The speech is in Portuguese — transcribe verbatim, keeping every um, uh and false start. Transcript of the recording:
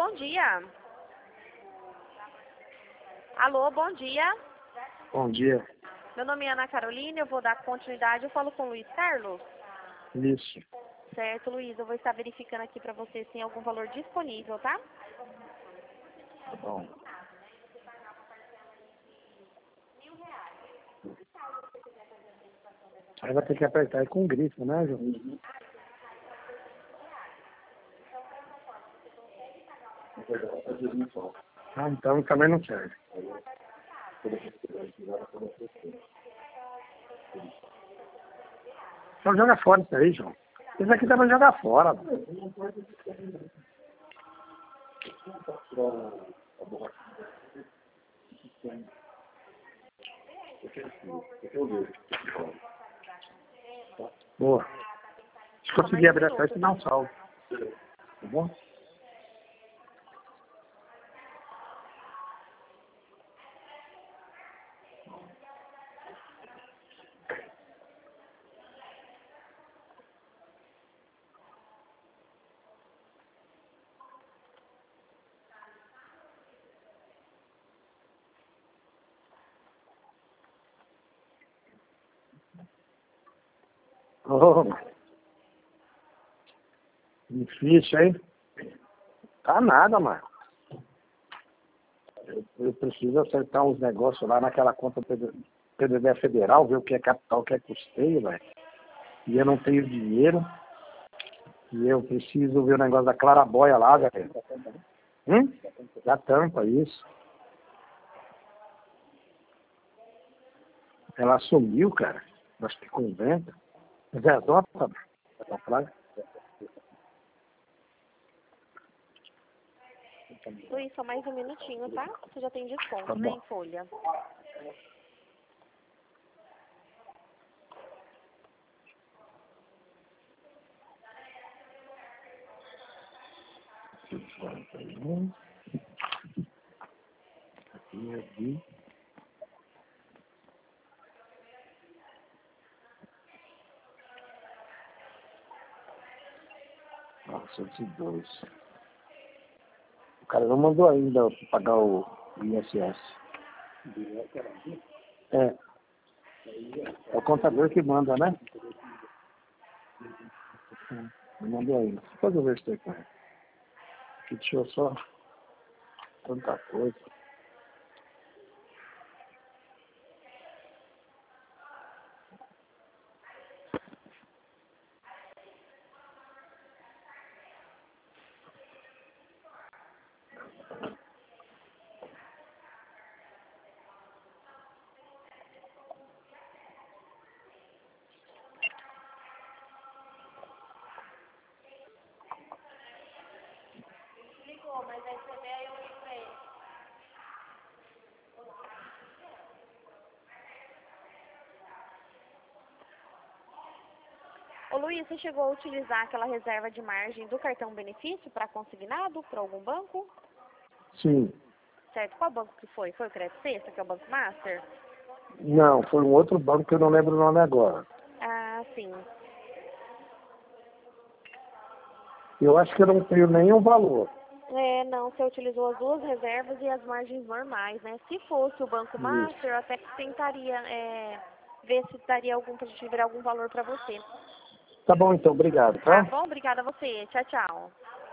bom dia. Alô, bom dia. Bom dia. Meu nome é Ana Carolina, eu vou dar continuidade. Eu falo com o Luiz Carlos. Isso. Certo, Luiz, eu vou estar verificando aqui para você se tem algum valor disponível, tá? Tá bom. Aí vai ter que apertar aí com grifo, né, João? Ah, então também não serve. Só joga fora isso aí, João. Isso aqui dá pra jogar fora. Boa. Se conseguir abrir a festa, dá um salve. Tá bom? Ô, difícil, hein? Tá nada, mano. Eu, eu preciso acertar uns negócios lá naquela conta P D D federal, ver o que é capital, o que é custeio, velho. E eu não tenho dinheiro. E eu preciso ver o negócio da clarabóia lá, velho. Hum? Da tampa, isso. Ela sumiu, cara. Acho que com vento. Mas é a dota, essa praga. Luiz, só mais um minutinho, tá? Você já tem desconto, Tá né, bom. em folha. Aqui, aqui. novecentos e dois. O cara não mandou ainda pagar o I S S. É. É o contador que manda, né? Não mandou ainda. Depois eu vejo se tem com ele. Aqui deixa eu só tanta coisa. Ô, Luiz, você chegou a utilizar aquela reserva de margem do cartão benefício para consignado para algum banco? Sim. Certo. Qual banco que foi? Foi o Crédito Sexta, que é o Banco Master? Não, foi um outro banco que eu não lembro o nome agora. Ah, sim. Eu acho que eu não tenho nenhum valor. É, não, você utilizou as duas reservas e as margens normais, né? Se fosse o Banco Master, eu até tentaria é, ver se daria algum, pra gente ver algum valor para você. Tá bom então, obrigado, Tá tá? bom? Obrigada a você. Tchau, tchau.